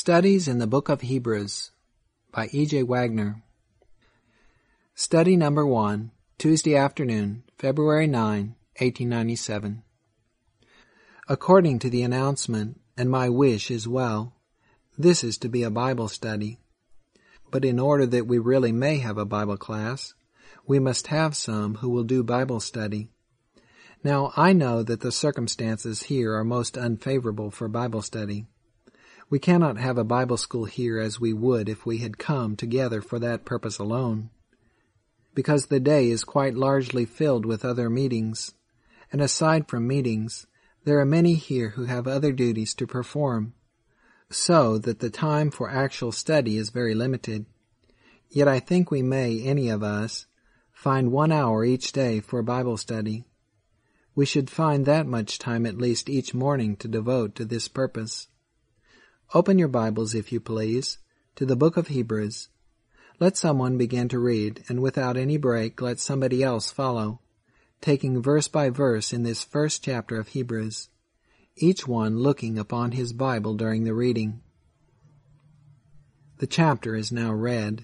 Studies in the Book of Hebrews by E.J. Wagner. Study number 1, Tuesday afternoon, February 9, 1897. According to the announcement, and my wish as well, this is to be a Bible study. But in order that we really may have a Bible class, we must have some who will do Bible study. Now, I know that the circumstances here are most unfavorable for Bible study. We cannot have a Bible school here as we would if we had come together for that purpose alone, because the day is quite largely filled with other meetings, and aside from meetings, there are many here who have other duties to perform, so that the time for actual study is very limited. Yet I think we may, any of us, find 1 hour each day for Bible study. We should find that much time at least each morning to devote to this purpose. Open your Bibles, if you please, to the book of Hebrews. Let someone begin to read, and without any break, let somebody else follow, taking verse by verse in this first chapter of Hebrews, each one looking upon his Bible during the reading. The chapter is now read.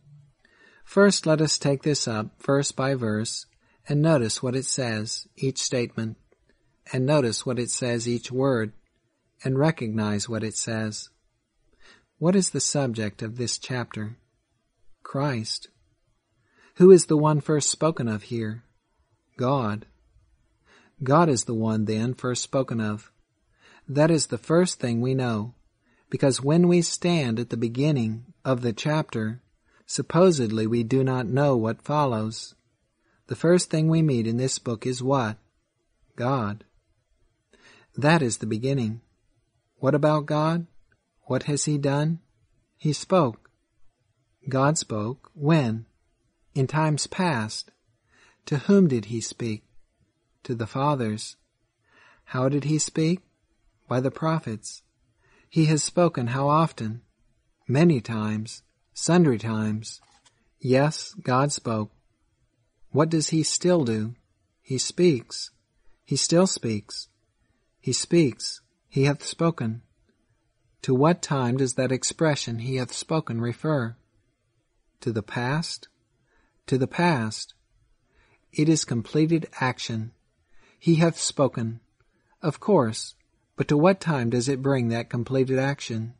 First, let us take this up verse by verse, and notice what it says, each statement, and notice what it says each word, and recognize what it says. What is the subject of this chapter? Christ. Who is the one first spoken of here? God. God is the one, then, first spoken of. That is the first thing we know, because when we stand at the beginning of the chapter, supposedly we do not know what follows. The first thing we meet in this book is what? God. That is the beginning. What about God? What has He done? He spoke. God spoke. When? In times past. To whom did He speak? To the fathers. How did He speak? By the prophets. He has spoken how often? Many times. Sundry times. Yes, God spoke. What does He still do? He speaks. He still speaks. He speaks. He hath spoken. To what time does that expression, He hath spoken, refer? To the past? To the past. It is completed action. He hath spoken. Of course, but to what time does it bring that completed action?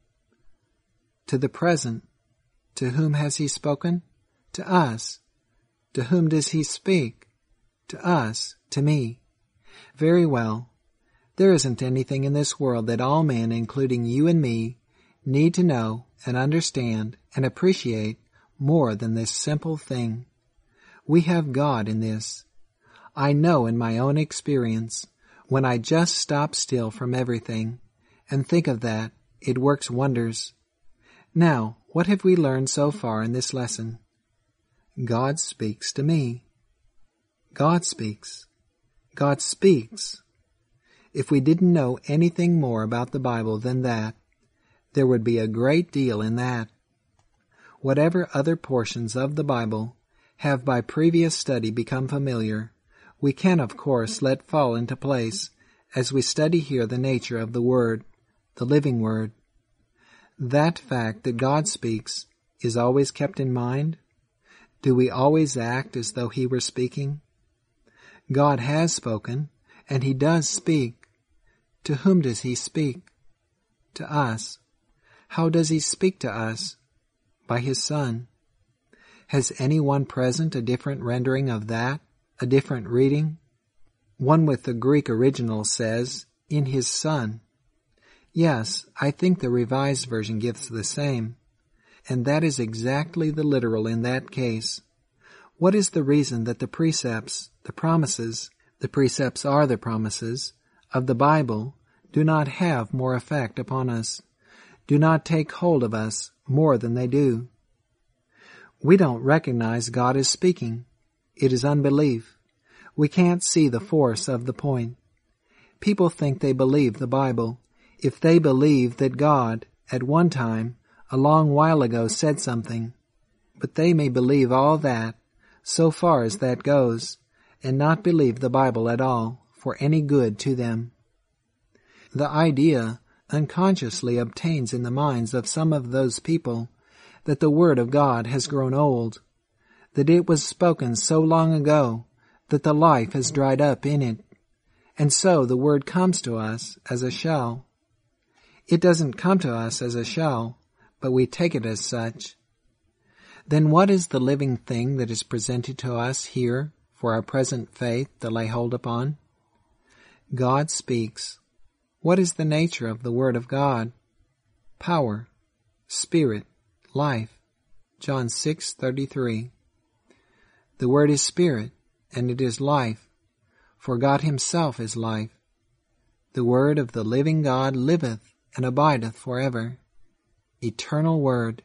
To the present. To whom has He spoken? To us. To whom does He speak? To us, to me. Very well. There isn't anything in this world that all men, including you and me, need to know and understand and appreciate more than this simple thing. We have God in this. I know in my own experience, when I just stop still from everything and think of that, it works wonders. Now, what have we learned so far in this lesson? God speaks to me. God speaks. God speaks. If we didn't know anything more about the Bible than that, there would be a great deal in that. Whatever other portions of the Bible have by previous study become familiar, we can of course let fall into place as we study here the nature of the Word, the living Word. That fact that God speaks is always kept in mind. Do we always act as though He were speaking? God has spoken, and He does speak. To whom does He speak? To us. How does He speak to us? By His Son. Has anyone present a different rendering of that, a different reading? One with the Greek original says, in His Son. Yes, I think the Revised Version gives the same. And that is exactly the literal in that case. What is the reason that the precepts, the promises are the promises, of the Bible do not have more effect upon us, do not take hold of us more than they do? We don't recognize God as speaking. It is unbelief. We can't see the force of the point. People think they believe the Bible if they believe that God, at one time, a long while ago, said something, but they may believe all that, so far as that goes, and not believe the Bible at all, for any good to them. The idea unconsciously obtains in the minds of some of those people that the Word of God has grown old, that it was spoken so long ago that the life has dried up in it, and so the Word comes to us as a shell. It doesn't come to us as a shell, but we take it as such. Then what is the living thing that is presented to us here for our present faith to lay hold upon? God speaks. What is the nature of the Word of God? Power, Spirit, life. John 6:33. The Word is Spirit, and it is life, for God Himself is life. The Word of the living God liveth and abideth forever. Eternal Word.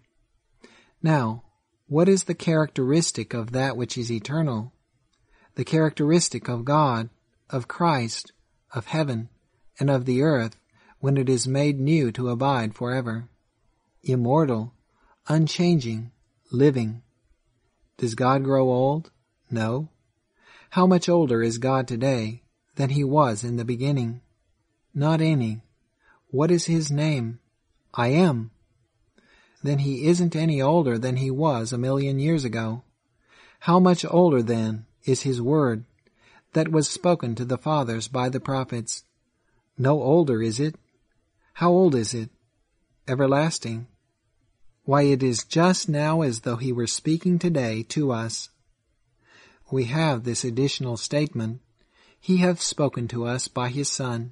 Now, what is the characteristic of that which is eternal? The characteristic of God, of Christ, of heaven, and of the earth, when it is made new to abide forever. Immortal, unchanging, living. Does God grow old? No. How much older is God today than He was in the beginning? Not any. What is His name? I Am. Then He isn't any older than He was 1,000,000 years ago. How much older, then, is His Word that was spoken to the fathers by the prophets? No older, is it? How old is it? Everlasting. Why, it is just now as though He were speaking today to us. We have this additional statement, He hath spoken to us by His Son.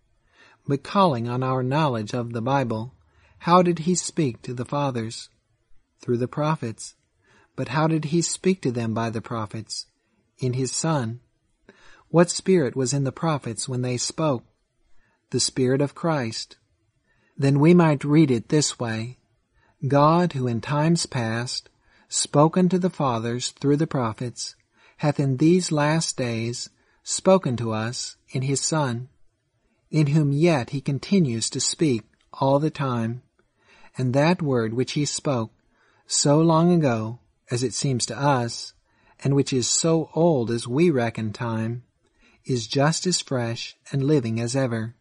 But calling on our knowledge of the Bible, how did He speak to the fathers? Through the prophets. But how did He speak to them by the prophets? In His Son. What spirit was in the prophets when they spoke? The Spirit of Christ. Then we might read it this way. God, who in times past spoke unto the fathers through the prophets, hath in these last days spoken to us in His Son, in whom yet He continues to speak all the time. And that word which He spoke so long ago, as it seems to us, and which is so old as we reckon time, is just as fresh and living as ever.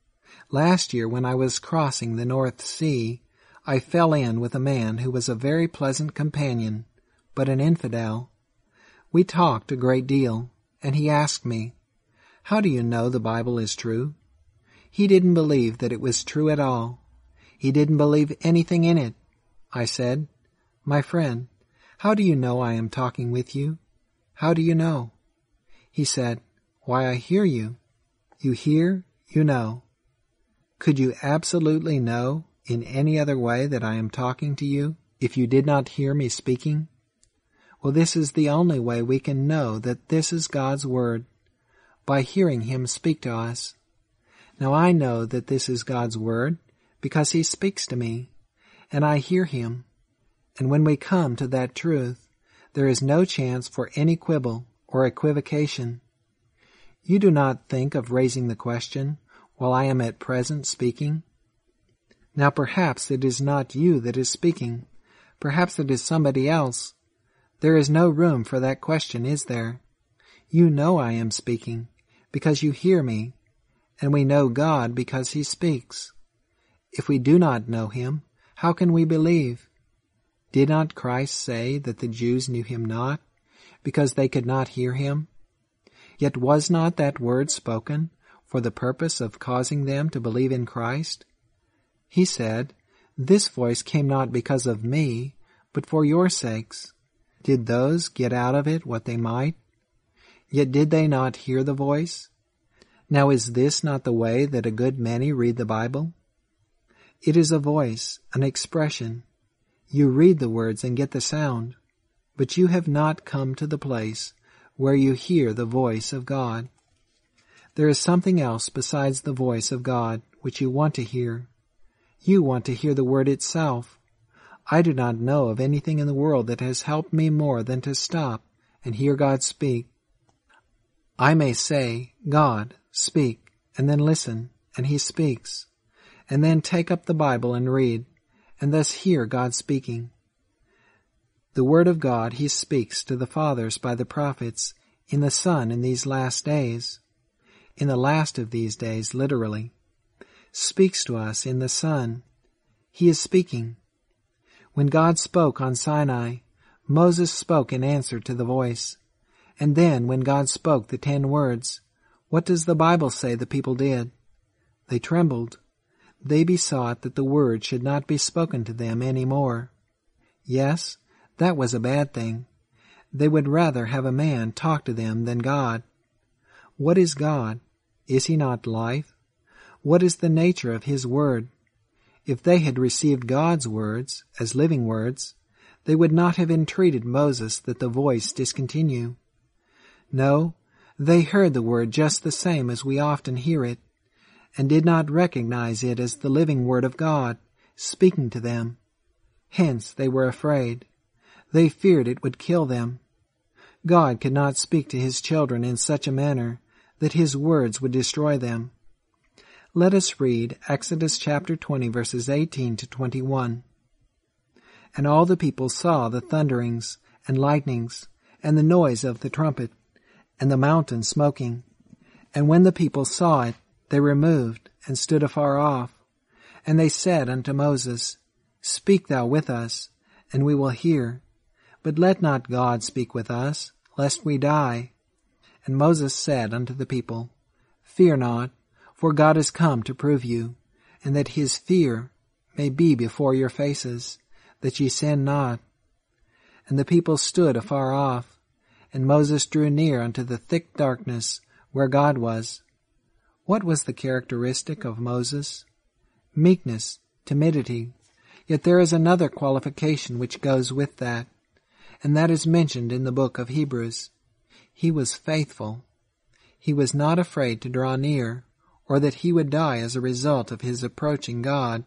Last year, when I was crossing the North Sea, I fell in with a man who was a very pleasant companion, but an infidel. We talked a great deal, and he asked me, "How do you know the Bible is true?" He didn't believe that it was true at all. He didn't believe anything in it. I said, "My friend, how do you know I am talking with you? How do you know?" He said, "Why, I hear you." You hear, you know. Could you absolutely know in any other way that I am talking to you if you did not hear me speaking? Well, this is the only way we can know that this is God's Word, by hearing Him speak to us. Now I know that this is God's Word because He speaks to me, and I hear Him. And when we come to that truth, there is no chance for any quibble or equivocation. You do not think of raising the question while I am at present speaking. Now perhaps it is not you that is speaking. Perhaps it is somebody else. There is no room for that question, is there? You know I am speaking, because you hear me, and we know God because He speaks. If we do not know Him, how can we believe? Did not Christ say that the Jews knew Him not, because they could not hear Him? Yet was not that word spoken for the purpose of causing them to believe in Christ? He said, "This voice came not because of me, but for your sakes." Did those get out of it what they might? Yet did they not hear the voice? Now is this not the way that a good many read the Bible? It is a voice, an expression. You read the words and get the sound, but you have not come to the place where you hear the voice of God. There is something else besides the voice of God which you want to hear. You want to hear the Word itself. I do not know of anything in the world that has helped me more than to stop and hear God speak. I may say, "God, speak," and then listen, and He speaks, and then take up the Bible and read, and thus hear God speaking. The Word of God He speaks to the fathers by the prophets, in the Son in these last days. In the last of these days, literally. speaks to us in the Son. He is speaking. When God spoke on Sinai, Moses spoke in answer to the voice. And then when God spoke the 10 words, what does the Bible say the people did? They trembled. They besought that the word should not be spoken to them any more. Yes, that was a bad thing. They would rather have a man talk to them than God. What is God? Is he not life? What is the nature of his word? If they had received God's words as living words, they would not have entreated Moses that the voice discontinue. No, they heard the word just the same as we often hear it, and did not recognize it as the living word of God, speaking to them. Hence they were afraid. They feared it would kill them. God could not speak to his children in such a manner that his words would destroy them. Let us read Exodus chapter 20, verses 18 to 21. And all the people saw the thunderings and lightnings, and the noise of the trumpet, and the mountain smoking. And when the people saw it, they removed, and stood afar off. And they said unto Moses, Speak thou with us, and we will hear. But let not God speak with us, lest we die. And Moses said unto the people, Fear not, for God is come to prove you, and that his fear may be before your faces, that ye sin not. And the people stood afar off, and Moses drew near unto the thick darkness where God was. What was the characteristic of Moses? Meekness, timidity. Yet there is another qualification which goes with that, and that is mentioned in the book of Hebrews. He was faithful. He was not afraid to draw near, or that he would die as a result of his approaching God.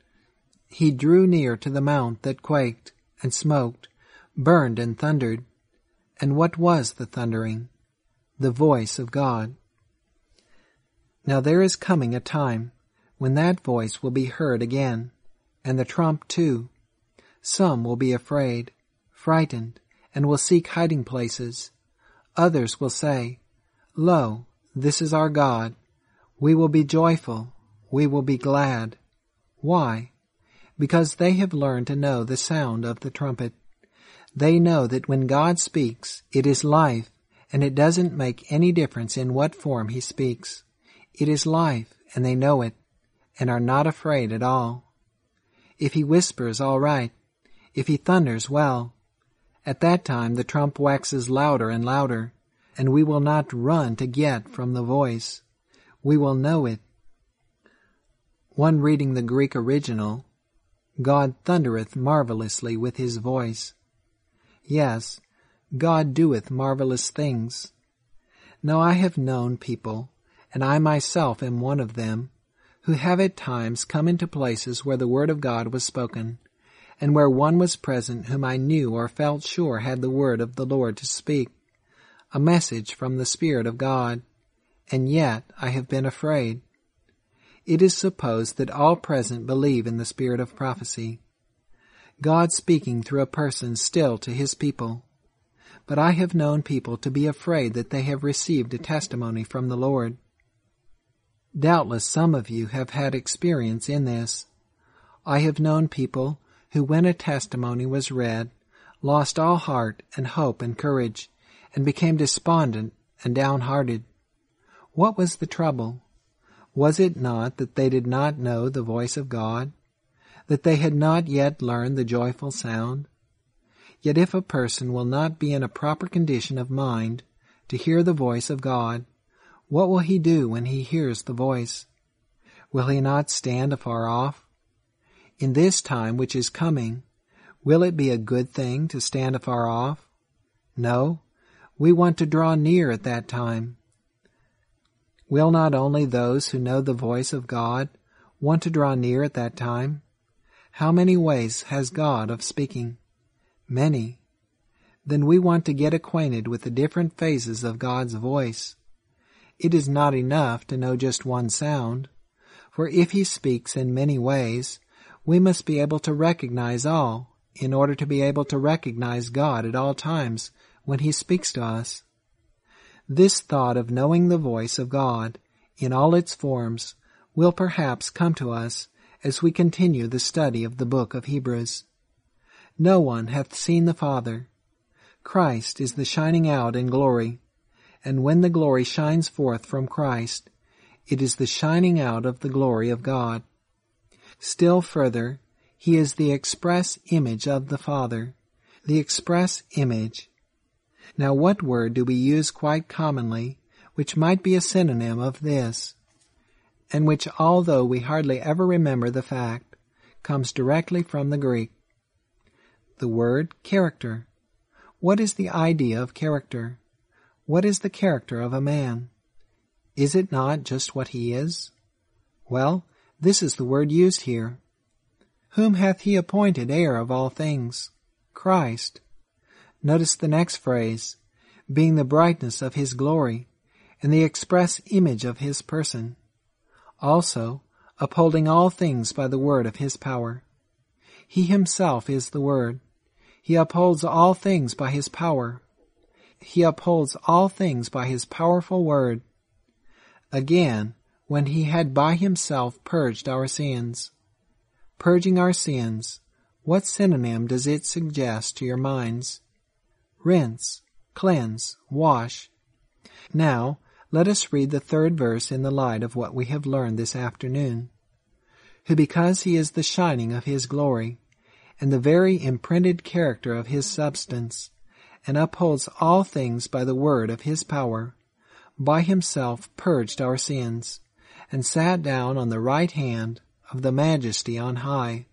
He drew near to the mount that quaked and smoked, burned and thundered. And what was the thundering? The voice of God. Now there is coming a time when that voice will be heard again, and the trump too. Some will be afraid, frightened, and will seek hiding places. Others will say, Lo, this is our God. We will be joyful. We will be glad. Why? Because they have learned to know the sound of the trumpet. They know that when God speaks, it is life, and it doesn't make any difference in what form he speaks. It is life, and they know it, and are not afraid at all. If he whispers, all right. If he thunders, well. At that time the trump waxes louder and louder, and we will not run to get from the voice. We will know it. One reading the Greek original, God thundereth marvelously with his voice. Yes, God doeth marvelous things. Now I have known people, and I myself am one of them, who have at times come into places where the word of God was spoken, and where one was present whom I knew or felt sure had the word of the Lord to speak, a message from the Spirit of God, and yet I have been afraid. It is supposed that all present believe in the spirit of prophecy, God speaking through a person still to his people. But I have known people to be afraid that they have received a testimony from the Lord. Doubtless some of you have had experience in this. I have known people who, when a testimony was read, lost all heart and hope and courage, and became despondent and downhearted. What was the trouble? Was it not that they did not know the voice of God, that they had not yet learned the joyful sound? Yet if a person will not be in a proper condition of mind to hear the voice of God, what will he do when he hears the voice? Will he not stand afar off? In this time which is coming, will it be a good thing to stand afar off? No, we want to draw near at that time. Will not only those who know the voice of God want to draw near at that time? How many ways has God of speaking? Many. Then we want to get acquainted with the different phases of God's voice. It is not enough to know just one sound, for if he speaks in many ways, we must be able to recognize all in order to be able to recognize God at all times when he speaks to us. This thought of knowing the voice of God in all its forms will perhaps come to us as we continue the study of the book of Hebrews. No one hath seen the Father. Christ is the shining out in glory, and when the glory shines forth from Christ, it is the shining out of the glory of God. Still further, he is the express image of the Father, the express image. Now what word do we use quite commonly, which might be a synonym of this, and which, although we hardly ever remember the fact, comes directly from the Greek? The word character. What is the idea of character? What is the character of a man? Is it not just what he is? Well, this is the word used here. Whom hath he appointed heir of all things? Christ. Notice the next phrase, being the brightness of his glory, and the express image of his person. Also, upholding all things by the word of his power. He himself is the word. He upholds all things by his power. He upholds all things by his powerful word. Again, when he had by himself purged our sins. Purging our sins, what synonym does it suggest to your minds? Rinse, cleanse, wash. Now, let us read the third verse in the light of what we have learned this afternoon. Who, because he is the shining of his glory, and the very imprinted character of his substance, and upholds all things by the word of his power, by himself purged our sins, and sat down on the right hand of the Majesty on high.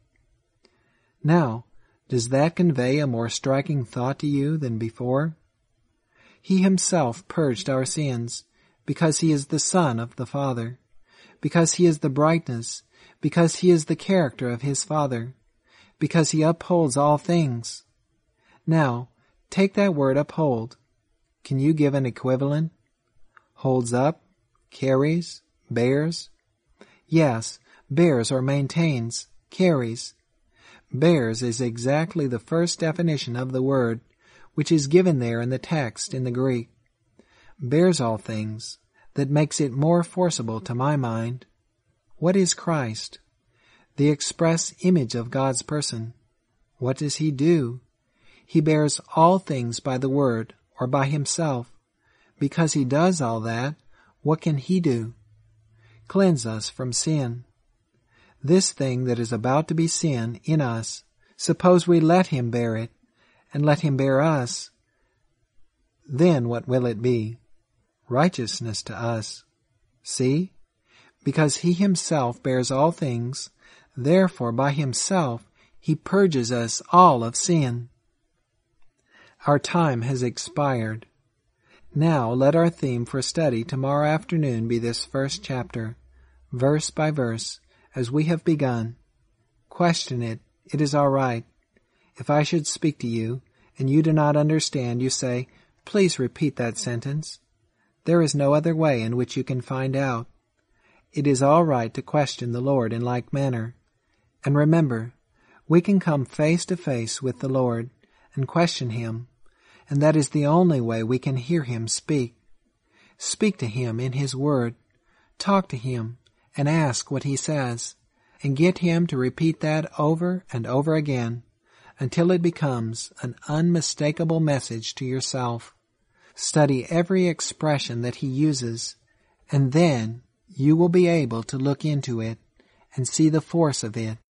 Now, does that convey a more striking thought to you than before? He himself purged our sins, because he is the Son of the Father, because he is the brightness, because he is the character of his Father, because he upholds all things. Now, take that word uphold. Can you give an equivalent? Holds up, carries, bears? Yes, bears or maintains, carries. Bears is exactly the first definition of the word, which is given there in the text in the Greek. Bears all things, that makes it more forcible to my mind. What is Christ? The express image of God's person. What does he do? He bears all things by the word, or by himself. Because he does all that, what can he do? Cleanse us from sin. This thing that is about to be sin in us, suppose we let him bear it, and let him bear us, then what will it be? Righteousness to us. See? Because he himself bears all things, therefore by himself he purges us all of sin. Our time has expired. Now let our theme for study tomorrow afternoon be this first chapter, verse by verse, as we have begun. Question it. It is all right. If I should speak to you, and you do not understand, you say, please repeat that sentence. There is no other way in which you can find out. It is all right to question the Lord in like manner. And remember, we can come face to face with the Lord and question him, and that is the only way we can hear him speak. Speak to him in his word. Talk to him and ask what he says, and get him to repeat that over and over again until it becomes an unmistakable message to yourself. Study every expression that he uses, and then you will be able to look into it and see the force of it